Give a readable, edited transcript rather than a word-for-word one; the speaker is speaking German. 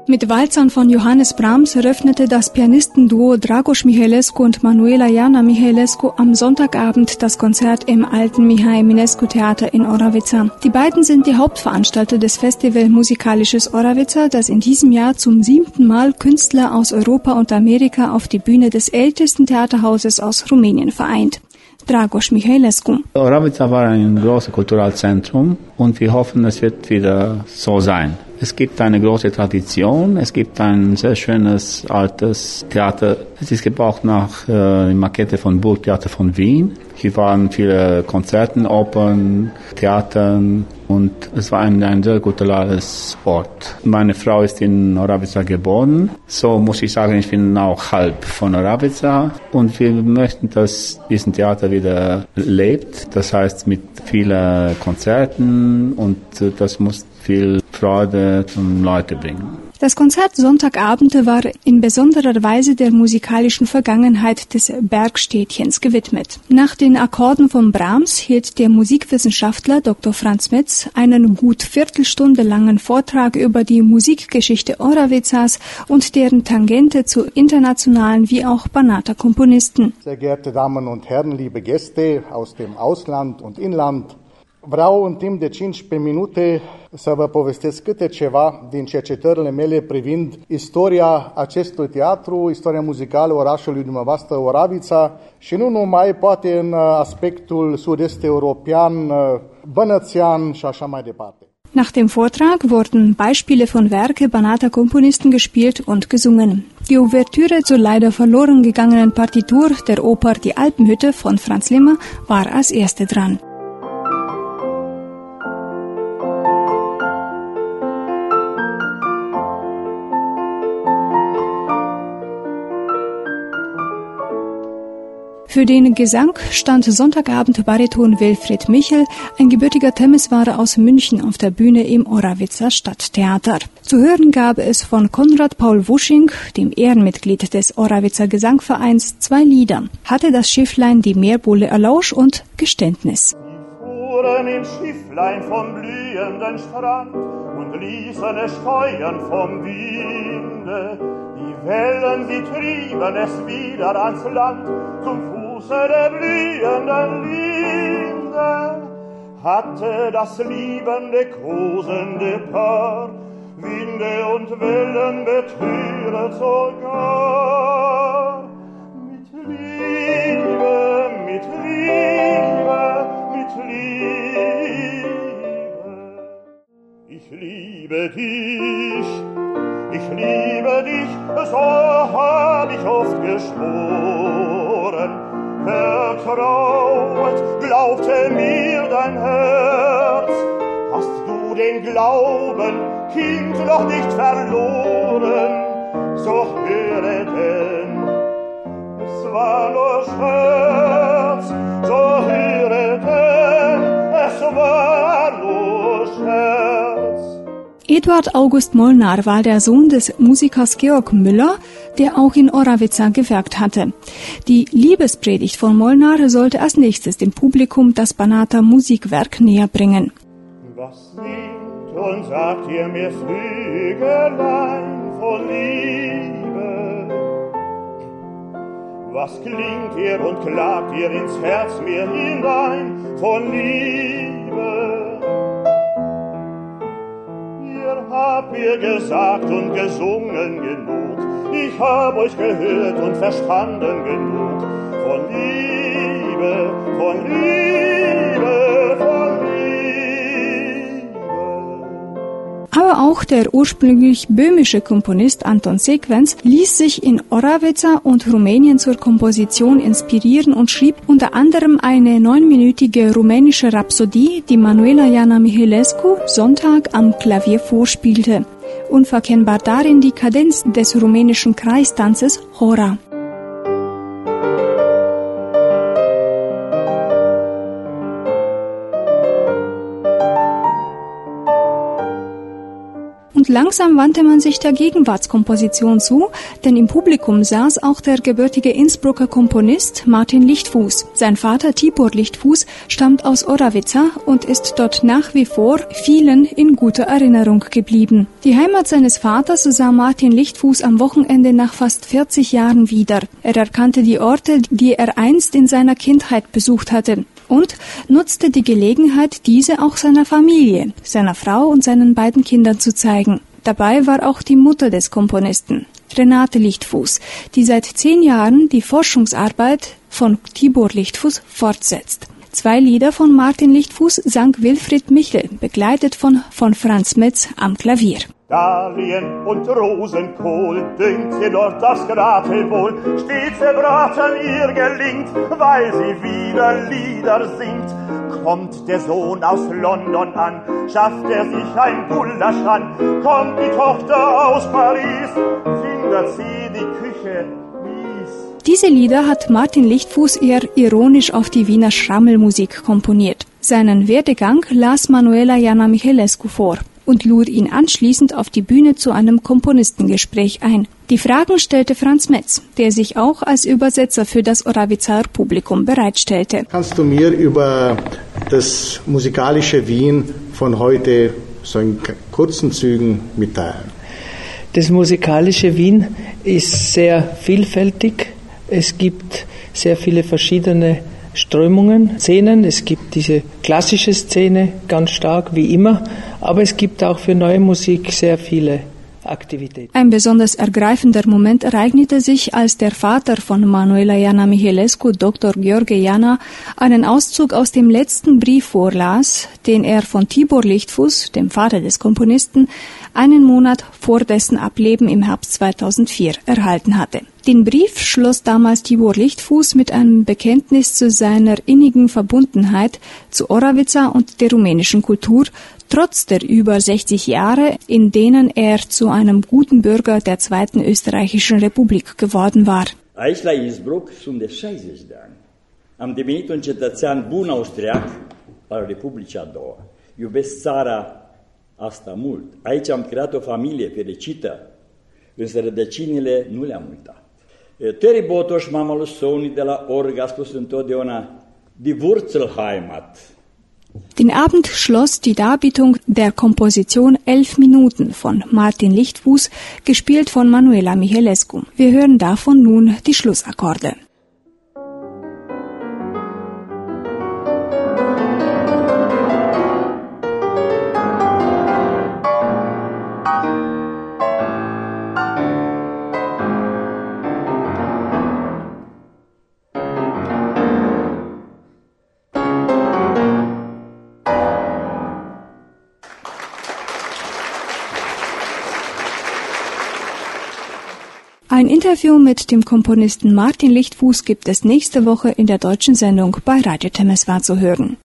Mit Walzern von Johannes Brahms eröffnete das Pianistenduo Dragoș Mihailescu und Manuela Jana Mihailescu am Sonntagabend das Konzert im alten Mihai Eminescu Theater in Oravița. Die beiden sind die Hauptveranstalter des Festival Musikalisches Oravița, das in diesem Jahr zum 7. Mal Künstler aus Europa und Amerika auf die Bühne des ältesten Theaterhauses aus Rumänien vereint. Dragoș Mihailescu. Oravița war ein großes Kulturzentrum und wir hoffen, es wird wieder so sein. Es gibt eine große Tradition, es gibt ein sehr schönes altes Theater. Es ist gebaut nach der Makete von Burgtheater von Wien. Hier waren viele Konzerte, Opern, Theatern und es war ein sehr kulturelles Ort. Meine Frau ist in Oravița geboren, so muss ich sagen, ich bin auch halb von Oravița und wir möchten, dass dieses Theater wieder lebt. Das heißt mit vielen Konzerten und das muss viel Freude zum Leute bringen. Das Konzert Sonntagabend war in besonderer Weise der musikalischen Vergangenheit des Bergstädtchens gewidmet. Nach den Akkorden von Brahms hielt der Musikwissenschaftler Dr. Franz Metz einen gut Viertelstunde langen Vortrag über die Musikgeschichte Oravicas und deren Tangente zu internationalen wie auch Banata-Komponisten. Sehr geehrte Damen und Herren, liebe Gäste aus dem Ausland und Inland, vreau în timp de 15 minute să vă povestesc câte ceva din cercetările mele privind istoria acestui teatru, istoria muzicală orașului dumneavoastră Oravița și nu numai, poate în aspectul sud-est european, bănățean și așa mai departe. Nach dem Vortrag wurden Beispiele von Werke Banata-Komponisten gespielt und gesungen. Die Ouvertüre zur leider verloren gegangenen Partitur der Oper Die Alpenhütte von Franz Limmer war als erste dran. Für den Gesang stand Sonntagabend Bariton Wilfried Michel, ein gebürtiger Temeswarer aus München, auf der Bühne im Oravița Stadttheater. Zu hören gab es von Konrad Paul Wusching, dem Ehrenmitglied des Oravița Gesangvereins, 2 Lieder: Hatte das Schifflein die Meerbulle Erlausch und Geständnis. Sie fuhren im Schifflein vom blühenden Strand und ließen es steuern vom Winde. Die Wellen, sie trieben es wieder ans Land, zum Fuße der blühenden Linde. Hatte das liebende, kosende Paar Winde und Wellen betrüret sogar. Mit Liebe, mit Liebe, mit Liebe. Ich liebe dich. Ich liebe dich, so hab ich oft geschworen. Vertraut, glaubte mir dein Herz. Hast du den Glauben, Kind, noch nicht verloren? So höre denn, es war nur Scherz. So höre denn, es war nur Scherz. Eduard August Molnar war der Sohn des Musikers Georg Müller, der auch in Oravița gewirkt hatte. Die Liebespredigt von Molnar sollte als nächstes dem Publikum das Banata Musikwerk näher bringen. Was singt und sagt ihr mir Flügelein von Liebe? Was klingt ihr und klagt ihr ins Herz mir hinein von Liebe? Hab ihr gesagt und gesungen genug, ich hab euch gehört und verstanden genug, von Liebe, von Liebe, von Liebe. Aber auch der ursprünglich böhmische Komponist Anton Sequenz ließ sich in Oravița und Rumänien zur Komposition inspirieren und schrieb unter anderem eine 9-minütige rumänische Rhapsodie, die Manuela Jana Mihailescu Sonntag am Klavier vorspielte. Unverkennbar darin die Kadenz des rumänischen Kreistanzes Hora. Langsam wandte man sich der Gegenwartskomposition zu, denn im Publikum saß auch der gebürtige Innsbrucker Komponist Martin Lichtfuß. Sein Vater Tibor Lichtfuß stammt aus Oravica und ist dort nach wie vor vielen in guter Erinnerung geblieben. Die Heimat seines Vaters sah Martin Lichtfuß am Wochenende nach fast 40 Jahren wieder. Er erkannte die Orte, die er einst in seiner Kindheit besucht hatte, und nutzte die Gelegenheit, diese auch seiner Familie, seiner Frau und seinen beiden Kindern zu zeigen. Dabei war auch die Mutter des Komponisten, Renate Lichtfuß, die seit 10 Jahren die Forschungsarbeit von Tibor Lichtfuß fortsetzt. 2 Lieder von Martin Lichtfuß sang Wilfried Michel, begleitet von Franz Metz am Klavier. Dahlien und Rosenkohl, dünkt ihr dort das Gratel wohl, stets der Braten ihr gelingt, weil sie wieder Lieder singt. Kommt der Sohn aus London an, schafft er sich ein Gulasch an, kommt die Tochter aus Paris, findet sie die Küche mies. Diese Lieder hat Martin Lichtfuß eher ironisch auf die Wiener Schrammelmusik komponiert. Seinen Werdegang las Manuela Jana Michelescu vor und lud ihn anschließend auf die Bühne zu einem Komponistengespräch ein. Die Fragen stellte Franz Metz, der sich auch als Übersetzer für das Oravicaer Publikum bereitstellte. Kannst du mir über das musikalische Wien von heute so in kurzen Zügen mitteilen? Das musikalische Wien ist sehr vielfältig. Es gibt sehr viele verschiedene Strömungen, Szenen. Es gibt diese klassische Szene ganz stark, wie immer, aber es gibt auch für neue Musik sehr viele Aktivitäten. Ein besonders ergreifender Moment ereignete sich, als der Vater von Manuela Jana Michelescu, Dr. Gheorghe Jana, einen Auszug aus dem letzten Brief vorlas, den er von Tibor Lichtfuß, dem Vater des Komponisten, einen Monat vor dessen Ableben im Herbst 2004 erhalten hatte. Den Brief schloss damals Tibor Lichtfuß mit einem Bekenntnis zu seiner innigen Verbundenheit zu Oravica und der rumänischen Kultur, trotz der über 60 Jahre, in denen er zu einem guten Bürger der Zweiten Österreichischen Republik geworden war. Aici la Innsbruck sunt de 60 de ani. Am devenit un cetățean bun austriac al Republicii a doua. Iubesc țara asta mult. Aici am creat o familie fericită, însă rădăcinile nu le-am uitat. Terry Botos, mama lui Sony de la Org, a spus întotdeauna, die Wurzelheimat. Den Abend schloss die Darbietung der Komposition 11 Minuten von Martin Lichtfuß, gespielt von Manuela Michelescu. Wir hören davon nun die Schlussakkorde. Ein Interview mit dem Komponisten Martin Lichtfuß gibt es nächste Woche in der deutschen Sendung bei Radio Temeswar zu hören.